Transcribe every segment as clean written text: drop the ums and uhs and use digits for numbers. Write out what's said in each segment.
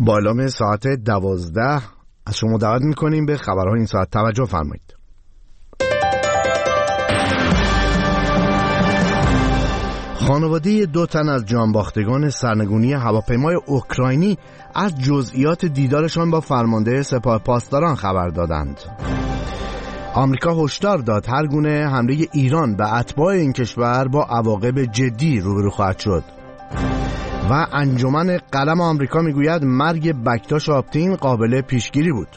با اعلام ساعت 12 از شما دعوت میکنیم به خبرهای این ساعت توجه فرمایید. خانواده 2 تن از جانباختگان سرنگونی هواپیمای اوکراینی از جزئیات دیدارشان با فرمانده سپاه پاسداران خبر دادند. آمریکا هشدار داد هر گونه حمله ایران به اتباع این کشور با عواقب جدی روبرو خواهد شد. و انجمن قلم آمریکا میگوید مرگ بکتاش آپتین قابل پیشگیری بود.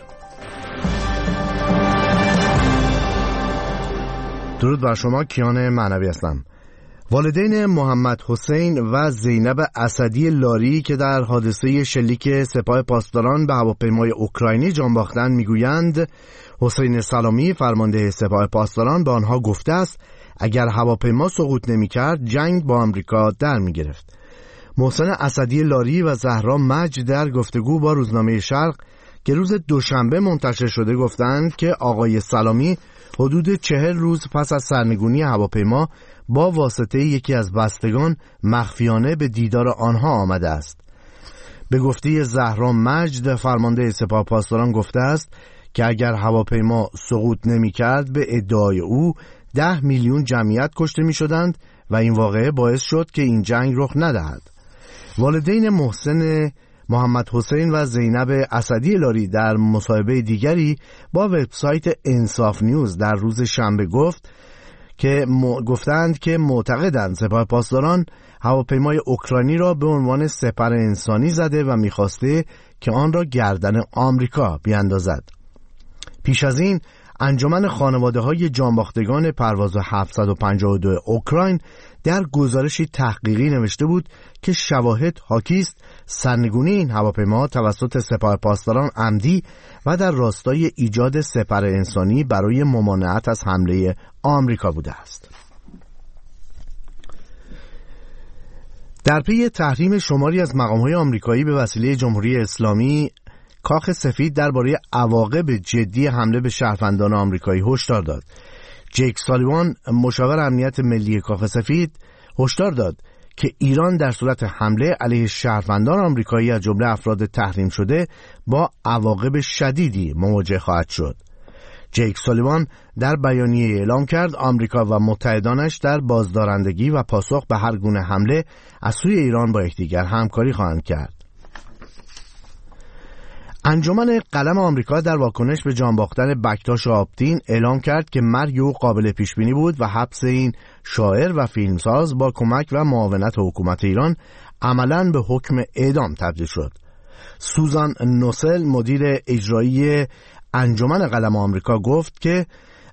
درود بر شما، کیان معنوی هستم. والدین محمد حسین و زینب اسدی لاری که در حادثه شلیک سپاه پاسداران به هواپیمای اوکراینی جان باختند میگویند حسین سلامی فرمانده سپاه پاسداران به آنها گفته است اگر هواپیما سقوط نمی‌کرد جنگ با آمریکا در می‌گرفت. محسن اسدی لاری و زهرا مجد در گفتگو با روزنامه شرق که روز دوشنبه منتشر شده گفتند که آقای سلامی حدود 40 روز پس از سرنگونی هواپیما با واسطه یکی از بستگان مخفیانه به دیدار آنها آمده است. به گفته زهرا مجد فرمانده سپاه پاسداران گفته است که اگر هواپیما سقوط نمی‌کرد به ادعای او 10 میلیون جمعیت کشته می‌شدند و این واقعه باعث شد که این جنگ رخ ندهد. والدین محسن محمد حسین و زینب اسدی لاری در مصاحبه دیگری با وبسایت انصاف نیوز در روز شنبه گفتند که معتقدند سپاه پاسداران هواپیمای اوکراینی را به عنوان سپر انسانی زده و می‌خواسته که آن را گردن آمریکا بیاندازد. پیش از این انجمن خانواده‌های جانباختگان پرواز 752 اوکراین در گزارشی تحقیقی نوشته بود که شواهد حاکی است سرنگونی این هواپیما توسط سپاه پاسداران عمدی و در راستای ایجاد سپر انسانی برای ممانعت از حمله آمریکا بوده است. در پی تحریم شماری از مقام‌های آمریکایی به وسیله جمهوری اسلامی، کاخ سفید درباره عواقب جدی حمله به شهروندان آمریکایی هشدار داد. جیک سالیوان، مشاور امنیت ملی کاخ سفید، هشدار داد که ایران در صورت حمله علیه شهروندان آمریکایی از جمله افراد تحریم شده با عواقب شدیدی مواجه خواهد شد. جیک سالیوان در بیانیه اعلام کرد آمریکا و متحدانش در بازدارندگی و پاسخ به هر گونه حمله از سوی ایران با یکدیگر همکاری خواهند کرد. انجمن قلم آمریکا در واکنش به جان باختن بکتاش آپتین اعلام کرد که مرگ او قابل پیش بینی بود و حبس این شاعر و فیلمساز با کمک و معاونت حکومت ایران عملاً به حکم اعدام تبدیل شد. سوزان نوسل، مدیر اجرایی انجمن قلم آمریکا، گفت که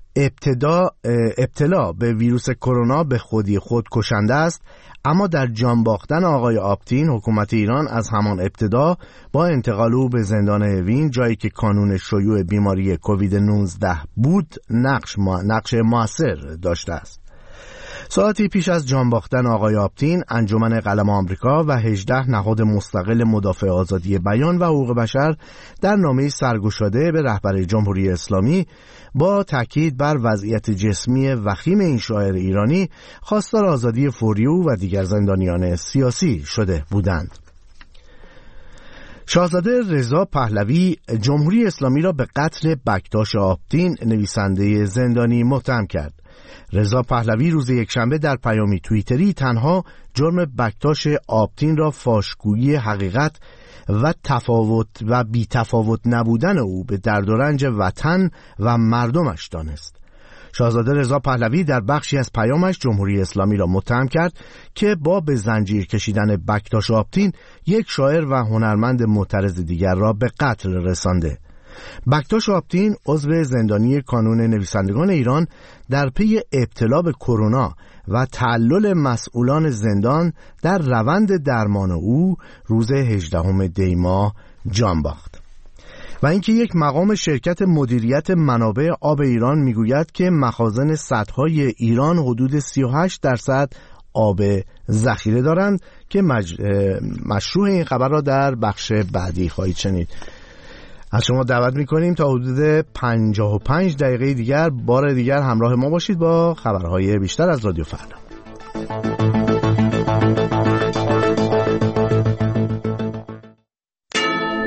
ابتلا به ویروس کرونا به خودی خود کشنده است، اما در جان باختن آقای آپتین حکومت ایران از همان ابتدا با انتقال او به زندان اوین، جایی که کانون شیوع بیماری کووید 19 بود، نقش موثر داشته است. ساعتی پیش از جان باختن آقای آپتین، انجمن قلم آمریکا و 18 نهاد مستقل مدافع آزادی بیان و حقوق بشر در نامه‌ای سرگشاده به رهبر جمهوری اسلامی با تاکید بر وضعیت جسمی وخیم این شاعر ایرانی خواستار آزادی فوری او و دیگر زندانیان سیاسی شده بودند. شاهزاده رضا پهلوی جمهوری اسلامی را به قتل بکتاش آپتین نویسنده زندانی متهم کرد. رضا پهلوی روز یکشنبه در پیامی توییتری تنها جرم بکتاش آپتین را فاشگویی حقیقت و بی‌تفاوت نبودن او به درد و رنج وطن و مردمش دانست. شاهزاده رضا پهلوی در بخشی از پیامش جمهوری اسلامی را متهم کرد که با به زنجیر کشیدن بکتاش آپتین یک شاعر و هنرمند معترض دیگر را به قتل رسانده. بکتاش آپتین، عضو زندانی کانون نویسندگان ایران، در پی ابتلا به کرونا و تعلل مسئولان زندان در روند درمان او روز 18 دی ماه جان باخت. و اینکه یک مقام شرکت مدیریت منابع آب ایران میگوید که مخازن سدهای ایران حدود 38% آب ذخیره دارند که مشروع این خبر را در بخش بعدی خواهید شنید. از شما دعوت میکنیم تا حدود 55 دقیقه دیگر بار دیگر همراه ما باشید با خبرهای بیشتر از رادیو فردا.